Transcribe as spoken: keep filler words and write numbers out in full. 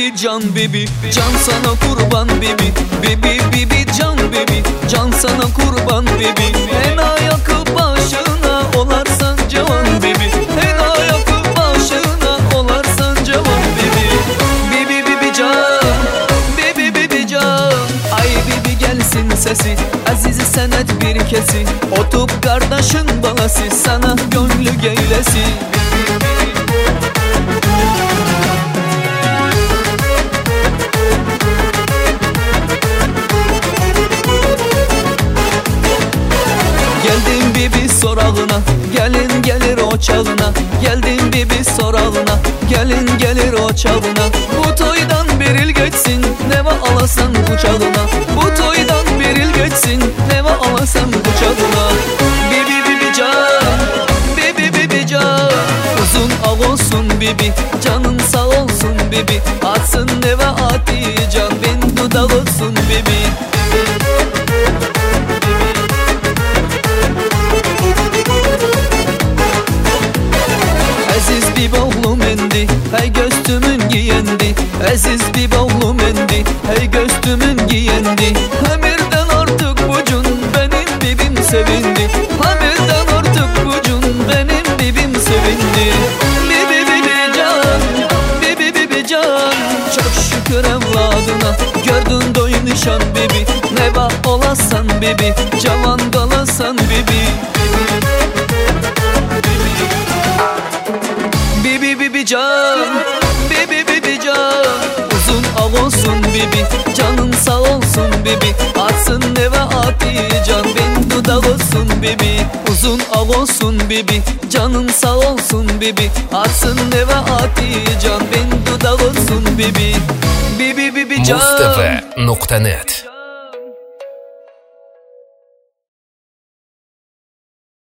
bibi can bibi, can sana kurban bibi, bibi bibi can bibi, can sana kurban bibi. En ayakı başına olarsan cavan bibi, en ayakı başına olarsan cavan bibi. Bibi bibi can, bibi bibi can. Ay bibi gelsin sesi, azizi senet bir kesi. Otup kardeşin balası, sana gönlü geylesi. Geldim bibi sorağına, gelin gelir ocağına. Geldim bibi sorağına, gelin gelir ocağına. Bu toydan bir il geçsin, neva alasan kucağına. Bu toydan bir il geçsin, neva alasan kucağına. Bibi bibi can, bibi bibi can. Uzun ağ olsun bibi, canın sağ olsun bibi. Atsın neva ati can, bin dudak olsun bibi. Aziz bir oğlum endi, hey göstümün giyendi. Aziz bir oğlum endi, hey göstümün giyendi. Hamirden artık bucun benim bibim sevindi. Hamirden artık bucun benim bibim sevindi. Bibi bibi can, bibi bibi can. Çok şükür evladına, gördün doyun nişan bibi. Neva olasan bibi, cavan kalasan bibi. Bibi bibi can, bibi bibi can. Uzun ağ olsun bibi, canın sağ olsun bibi. Atsın neva ati can, bin dudak olsun bibi. Uzun ağ olsun bibi, canın sağ olsun bibi. Atsın neva ati can, bin dudak olsun bibi. Bibi bibi can. Mustafa nokta net